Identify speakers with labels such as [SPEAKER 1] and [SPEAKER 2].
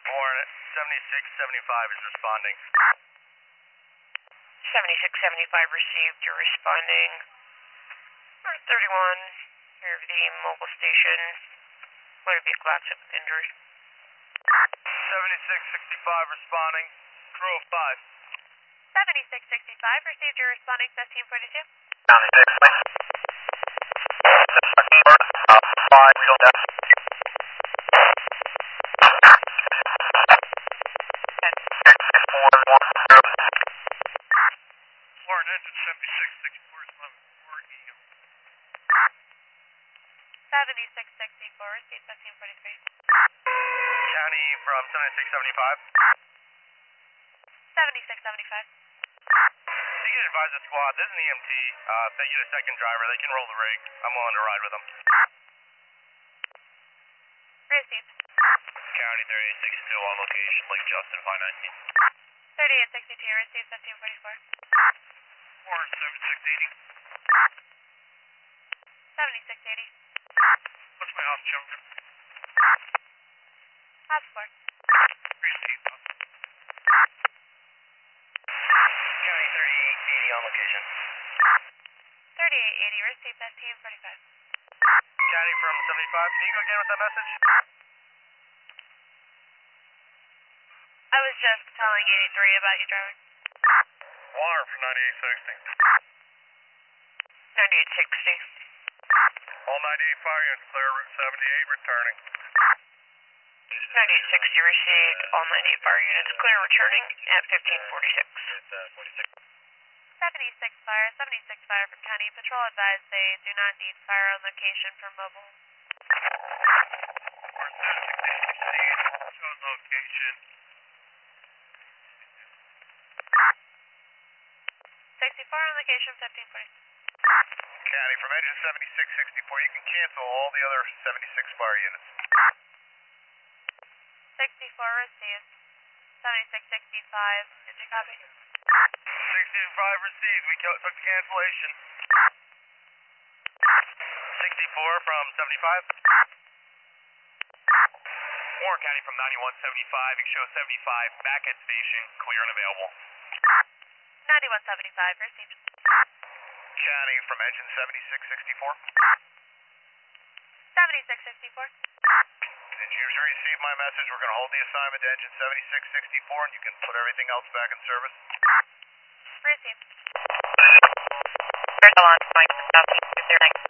[SPEAKER 1] Warren, 7675 is responding.
[SPEAKER 2] 7675 received. You're responding. 31, near the mobile station. Motor vehicle accident with injury.
[SPEAKER 1] 7665 responding. Crew of 5.
[SPEAKER 2] 7665 received. You're responding. 1542.
[SPEAKER 1] Down to 6, please. 5, real depth. Warren, engine 7664 responding.
[SPEAKER 2] 7664 received. 1543.
[SPEAKER 1] County from 7675.
[SPEAKER 2] 7675.
[SPEAKER 1] You can advise the squad. This is an EMT. If they get a second driver, they can roll the rig. I'm willing to ride with them.
[SPEAKER 2] Received.
[SPEAKER 1] County 3862 on location, Lake Justin, 519.
[SPEAKER 2] 3862 received. 1544.
[SPEAKER 1] Warren, 7680.
[SPEAKER 2] 7680.
[SPEAKER 1] What's my house jumper?
[SPEAKER 2] House 4.
[SPEAKER 1] Received. County 3880 on location.
[SPEAKER 2] 3880 received. 1545.
[SPEAKER 1] County from 75. Can you go again with that message?
[SPEAKER 2] I was just telling 83 about you driving.
[SPEAKER 1] Warren from 9860.
[SPEAKER 2] 9860.
[SPEAKER 1] All 98 fire units clear, Route 78 returning.
[SPEAKER 2] 9860 received. All 98 fire units clear, returning at 1546. 76 fire, 76 fire from County Patrol advised they do not need fire on location for mobile.
[SPEAKER 1] Warren, 7680. Show location.
[SPEAKER 2] 64 on location, 1540.
[SPEAKER 1] County from engine 7664. You can cancel all the other 76 fire units.
[SPEAKER 2] 64 received. 7665. Did you copy?
[SPEAKER 1] 65 received. We took the cancellation. 64 from 75. Warren County from 9175. You can show 75 back at station, clear and available.
[SPEAKER 2] 9175 received.
[SPEAKER 1] County from engine 7664.
[SPEAKER 2] 7664.
[SPEAKER 1] Did you receive my message? We're going to hold the assignment to engine 7664 and you can put everything else back in service.
[SPEAKER 2] Received. There's a launch point.